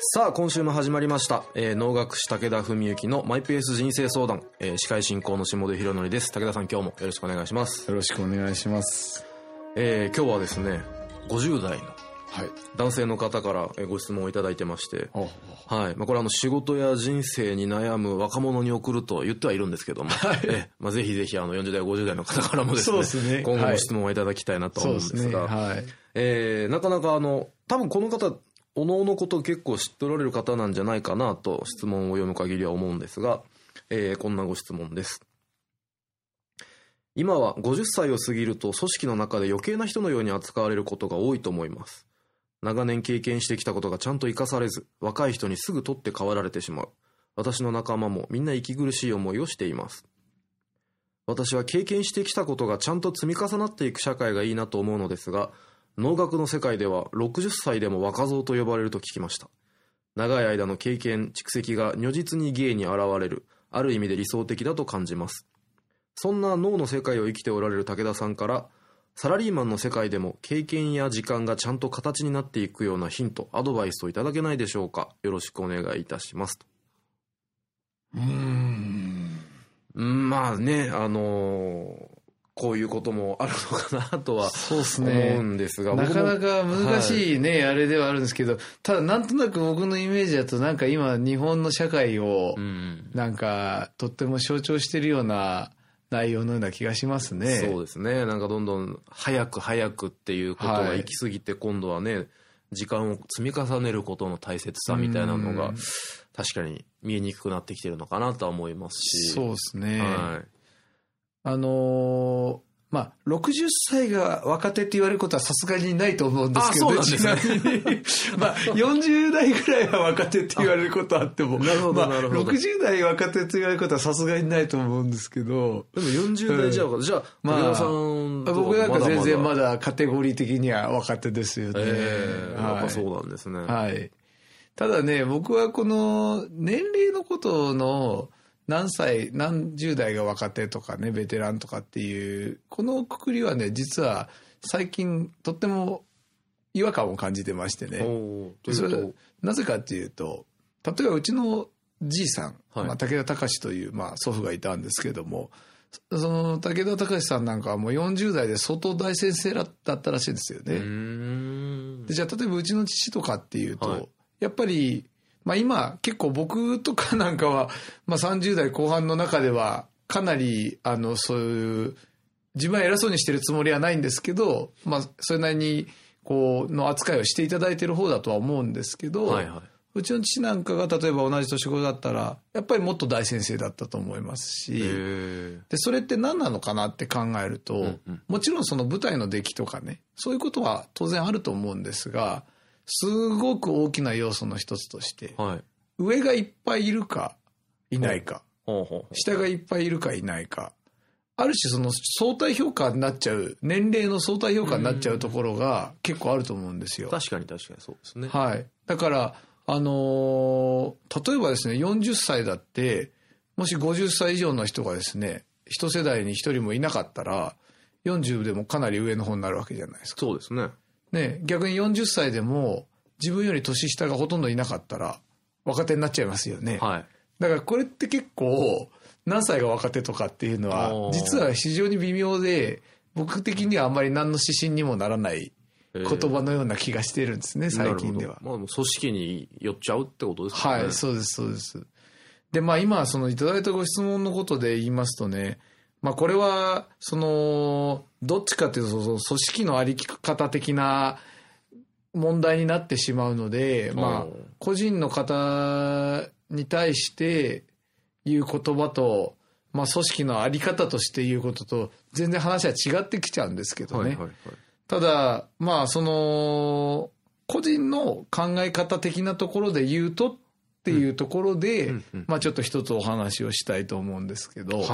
さあ今週も始まりました、能楽師武田文幸のマイペース人生相談、司会進行の下出博則です。武田さん、今日もよろしくお願いします。 よろしくお願いします。 今日はですね、50代の男性の方からご質問をいただいてまして、はい、これ仕事や人生に悩む若者に送ると言ってはいるんですけども、ぜひぜひ40代40代の方からもですね、今後も質問をいただきたいなと思うんですが、なかなか多分この方おのおのことを結構知っておられる方なんじゃないかなと質問を読む限りは思うんですが、こんなご質問です。今は50歳を過ぎると組織の中で余計な人のように扱われることが多いと思います。長年経験してきたことがちゃんと生かされず、若い人にすぐ取って代わられてしまう。私の仲間もみんな息苦しい思いをしています。私は経験してきたことがちゃんと積み重なっていく社会がいいなと思うのですが、能楽の世界では60歳でも若造と呼ばれると聞きました。長い間の経験蓄積が如実に芸に現れる、ある意味で理想的だと感じます。そんな能の世界を生きておられる武田さんから、サラリーマンの世界でも経験や時間がちゃんと形になっていくようなヒント、アドバイスをいただけないでしょうか。よろしくお願いいたしますと。まあね、こういうこともあるのかなとは思うんですが、 なかなか難しいね、あれではあるんですけど、ただなんとなく僕のイメージだと、なんか今日本の社会をなんかとっても象徴しているような内容のような気がしますね。 そうですね。なんかどんどん早く早くっていうことが行き過ぎて、今度はね、時間を積み重ねることの大切さみたいなのが確かに見えにくくなってきてるのかなとは思いますし。 そうですね。60歳が若手って言われることはさすがにないと思うんですけど、40代ぐらいは若手って言われることはあっても、60代若手って言われることはさすがにないと思うんですけど。 でも40代じゃあ、武田さんと僕なんか全然まだカテゴリー的には若手ですよね。 やっぱそうなんですね。 はい。ただね、僕はこの年齢のことの何十代が若手とかね、ベテランとかっていう、このくくりはね、実は最近とっても違和感を感じてましてね。それなぜかっていうと、例えばうちのじいさん、武田隆という、祖父がいたんですけども、その武田隆さんなんかはもう40代で相当大先生だったらしいんですよね。で、じゃあ例えばうちの父とかっていうと、やっぱり今結構僕とかなんかは、30代後半の中ではかなりそういう自分は偉そうにしてるつもりはないんですけど、それなりにこうの扱いをしていただいてる方だとは思うんですけど、うちの父なんかが例えば同じ年頃だったらやっぱりもっと大先生だったと思いますし、でそれって何なのかなって考えると、もちろんその舞台の出来とかね、そういうことは当然あると思うんですが、すごく大きな要素の一つとして、上がいっぱいいるかいないか、下がいっぱいいるかいないか、ある種その相対評価になっちゃう、年齢の相対評価になっちゃうところが結構あると思うんですよ。 確かにそうですね。 だから例えばですね、40歳だってもし50歳以上の人がですね、一世代に一人もいなかったら40でもかなり上の方になるわけじゃないですか。 そうですね。 逆に40歳でも自分より年下がほとんどいなかったら若手になっちゃいますよね。だからこれって結構何歳が若手とかっていうのは実は非常に微妙で、僕的にはあんまり何の指針にもならない言葉のような気がしてるんですね、最近では。 組織に寄っちゃうってことですかね。 そうですそうです。で今そのいただいたご質問のことで言いますとね、これはそのどっちかというとその組織のあり方的な問題になってしまうので、個人の方に対して言う言葉と、組織のあり方として言うことと全然話は違ってきちゃうんですけどね。ただその個人の考え方的なところで言うとっていうところで、ちょっと一つお話をしたいと思うんですけど、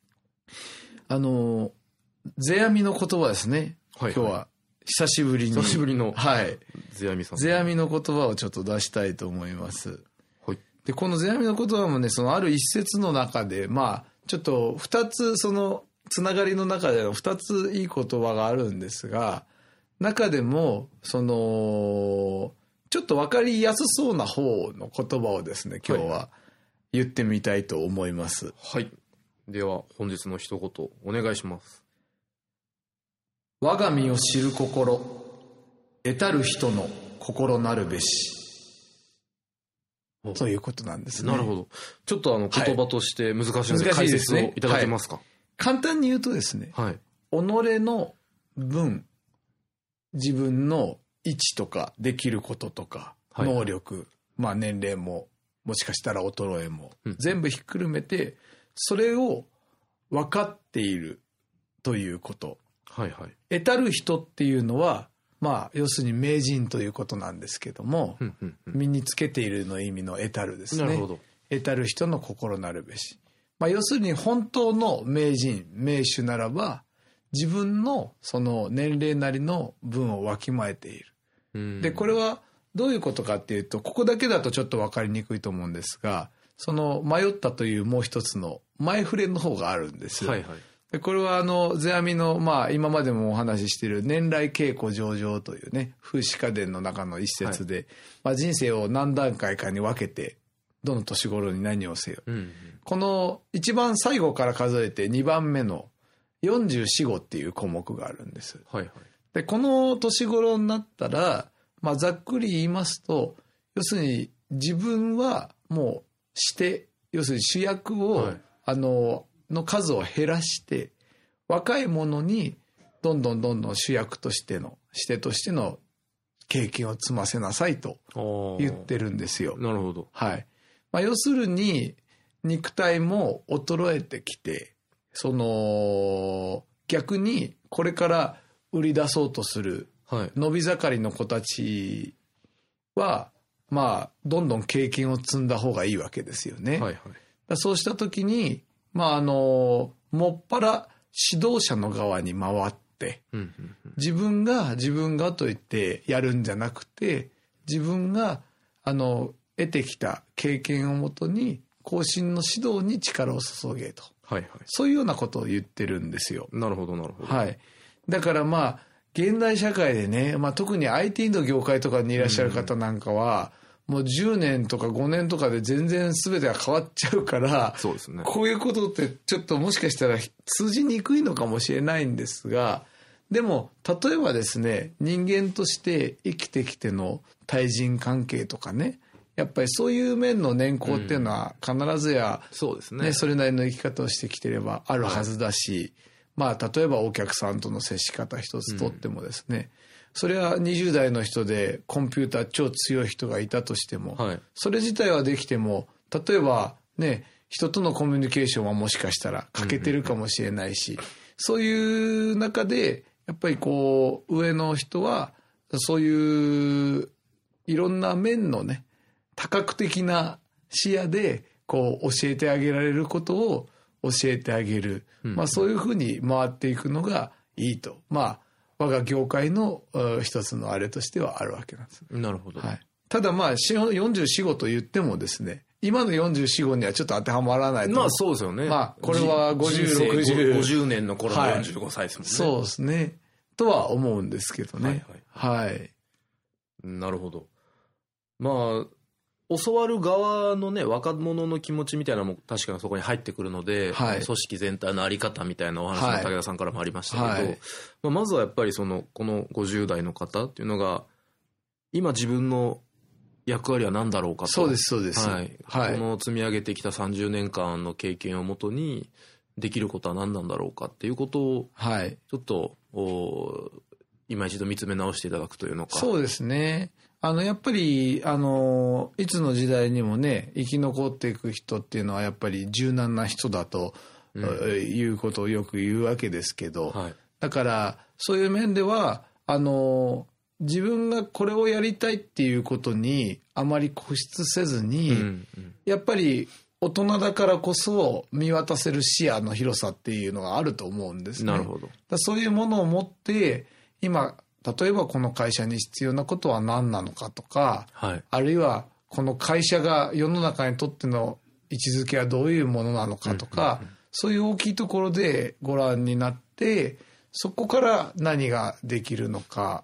世阿弥の言葉ですね。今日は久しぶりの世阿弥さん、世阿弥の言葉をちょっと出したいと思います。でこの世阿弥の言葉もね、そのある一節の中でちょっと2つそのつながりの中での2ついい言葉があるんですが、中でもそのちょっと分かりやすそうな方の言葉をですね、今日は言ってみたいと思います。 はい。では、本日の一言、お願いします。 我が身を知る心、得たる人の心なるべし。ということなんですね。 なるほど。ちょっと言葉として難しいので解説をいただけますか。はい、 簡単に言うとですね、はい、己の分、自分の位置とかできることとか、はい、能力、まあ年齢ももしかしたら衰えも、全部ひっくるめてそれを分かっているということ、はいはい、得たる人っていうのはまあ要するに名人ということなんですけども、身につけているの意味の得たるですね。なるほど。得たる人の心なるべし、まあ、要するに本当の名人名手ならば自分のその年齢なりの分をわきまえている。でこれはどういうことかっていうと、ここだけだとちょっと分かりにくいと思うんですが、その迷ったというもう一つの前触れの方があるんですよ。はいはい、でこれは世阿弥の、まあ、今までもお話ししている年来稽古上々というね、風刺家伝の中の一節で、はい、まあ、人生を何段階かに分けてどの年頃に何をせよ、この一番最後から数えて2番目の44、5っていう項目があるんです。はいはい、でこの年頃になったら、まあ、ざっくり言いますと、要するに自分はもう要するに主役を、はい、の数を減らして若い者にどんどん主役としてのしてとしての経験を積ませなさいと言ってるんですよ。 なるほど。 はい。まあ、要するに肉体も衰えてきて、逆にこれから売り出そうとする伸び盛りの子たちは、まあどんどん経験を積んだ方がいいわけですよね。はいはい、そうした時に、まあもっぱら指導者の側に回って、自分がと言ってやるんじゃなくて、自分が得てきた経験をもとに後進の指導に力を注げと、はいはい、そういうようなことを言ってるんですよ。 なるほどなるほど。 はい。だからまあ現代社会でね、まあ、特に IT の業界とかにいらっしゃる方なんかは、もう10年とか5年とかで全然全てが変わっちゃうから、そうですね、こういうことってちょっともしかしたら通じにくいのかもしれないんですが、でも例えばですね、人間として生きてきての対人関係とかね、やっぱりそういう面の年功っていうのは必ずや、そうですね、それなりの生き方をしてきてればあるはずだし、まあ例えばお客さんとの接し方一つとってもですね、それは20代の人でコンピューター超強い人がいたとしても、はい、それ自体はできても、例えばね、人とのコミュニケーションはもしかしたら欠けてるかもしれないし、そういう中でやっぱりこう上の人はそういういろんな面のね、多角的な視野でこう教えてあげられることを教えてあげる、まあ、そういうふうに回っていくのがいいと、まあ我が業界の一つのあれとしてはあるわけなんです。 なるほど。 はい、ただまあ44、5と言ってもですね、今の44、5にはちょっと当てはまらないと。 まあそうですよね。 まあこれは50、 60。50年の頃の45歳ですもんね。 そうですね。とは思うんですけどね。はい。はい。 なるほど。まあ、教わる側のね、若者の気持ちみたいなのも確かにそこに入ってくるので、はい、組織全体のあり方みたいなお話も武田さんからもありましたけど、はい、まずはやっぱりこの50代の方っていうのが、今自分の役割は何だろうかと。 そうです、そうです。 はい。はい、この積み上げてきた30年間の経験をもとに、できることは何なんだろうかっていうことを、はい、ちょっと、今一度見つめ直していただくというのか。 そうですね。やっぱりいつの時代にもね、生き残っていく人っていうのはやっぱり柔軟な人だと、いうことをよく言うわけですけど、はい、だからそういう面では自分がこれをやりたいっていうことにあまり固執せずに、やっぱり大人だからこそ見渡せる視野の広さっていうのがあると思うんですね。 なるほど。 そういうものを持って今例えばこの会社に必要なことは何なのかとか、はい、あるいはこの会社が世の中にとっての位置づけはどういうものなのかとか、そういう大きいところでご覧になって、そこから何ができるのかっ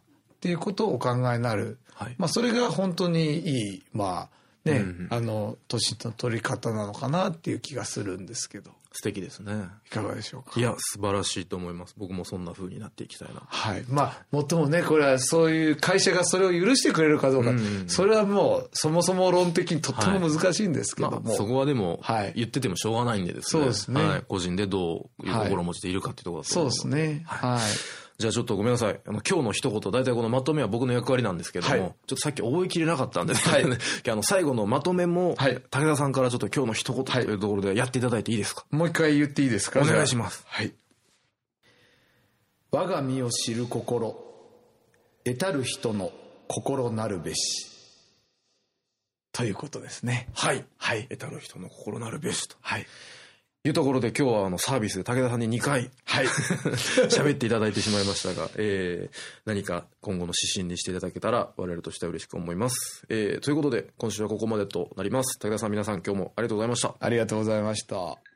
っていうことをお考えになる。 はい、 まあそれが本当にいい、まあね、年の取り方なのかなっていう気がするんですけど。 素敵ですね。 いかがでしょうか。 いや、素晴らしいと思います。僕もそんな風になっていきたいな。 はい。まあ、もっともね、これはそういう会社がそれを許してくれるかどうか、それはもう、そもそも論的にとっても難しいんですけども。 まあ、そこはでも、言っててもしょうがないんでですね。 そうですね。 はい。個人でどういう心持ちでいるかっていうところだと思います。 そうですね。はい。 じゃあちょっとごめんなさい。今日の一言、大体このまとめは僕の役割なんですけども、ちょっとさっき覚えきれなかったんですけどね、最後のまとめも、武田さんからちょっと今日の一言というところでやっていただいていいですか？ もう一回言っていいですか？ お願いします。 はい。我が身を知る心、得たる人の心なるべし。ということですね。 はい。はい。得たる人の心なるべしと。はい。いうところで今日はサービスで武田さんに2回喋っていただいてしまいましたが、何か今後の指針にしていただけたら我々としては嬉しく思います。ということで今週はここまでとなります。武田さん、皆さん今日もありがとうございました。 ありがとうございました。